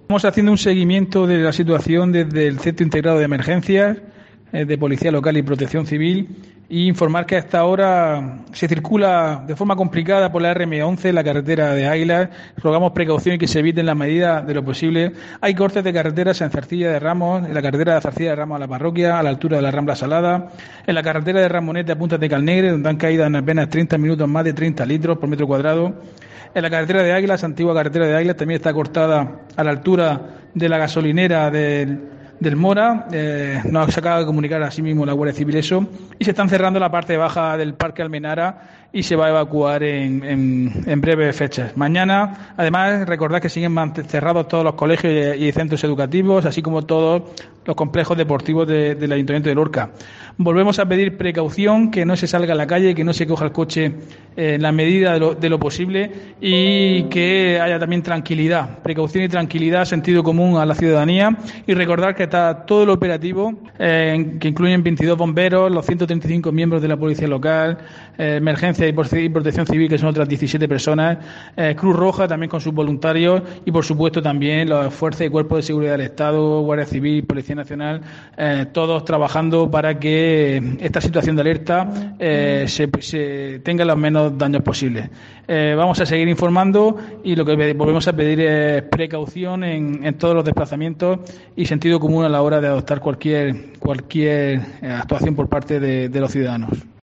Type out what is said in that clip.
Estamos haciendo un seguimiento de la situación desde el Centro Integrado de Emergencias de Policía Local y Protección Civil e informar que hasta ahora se circula de forma complicada por la RM11, la carretera de Águilas. Rogamos precaución y que se eviten las medidas de lo posible. Hay cortes de carreteras en Zarcilla de Ramos, en la carretera de Zarcilla de Ramos a la parroquia, a la altura de la Rambla Salada, en la carretera de Ramonete a Puntas de Calnegre, donde han caído en apenas 30 minutos más de 30 litros por metro cuadrado. En la carretera de Águilas, antigua carretera de Águilas, también está cortada a la altura de la gasolinera del Mora. Nos acaba de comunicar así mismo la Guardia Civil eso. Y se están cerrando la parte baja del Parque Almenara y se va a evacuar en breves fechas. Mañana, además, recordad que siguen cerrados todos los colegios y centros educativos, así como todos los complejos deportivos del Ayuntamiento de Lorca. Volvemos a pedir precaución, que no se salga a la calle, que no se coja el coche en la medida de lo posible y que haya también tranquilidad, precaución y tranquilidad, sentido común a la ciudadanía. Y recordar que está todo el operativo, que incluyen 22 bomberos, los 135 miembros de la Policía Local, Emergencia y Protección Civil, que son otras 17 personas, Cruz Roja también con sus voluntarios y, por supuesto, también las fuerzas y cuerpos de seguridad del Estado, Guardia Civil, Policía Nacional, todos trabajando para que esta situación de alerta se tenga los menos daños posibles. Vamos a seguir informando y lo que volvemos a pedir es precaución en todos los desplazamientos y sentido común a la hora de adoptar cualquier actuación por parte de los ciudadanos.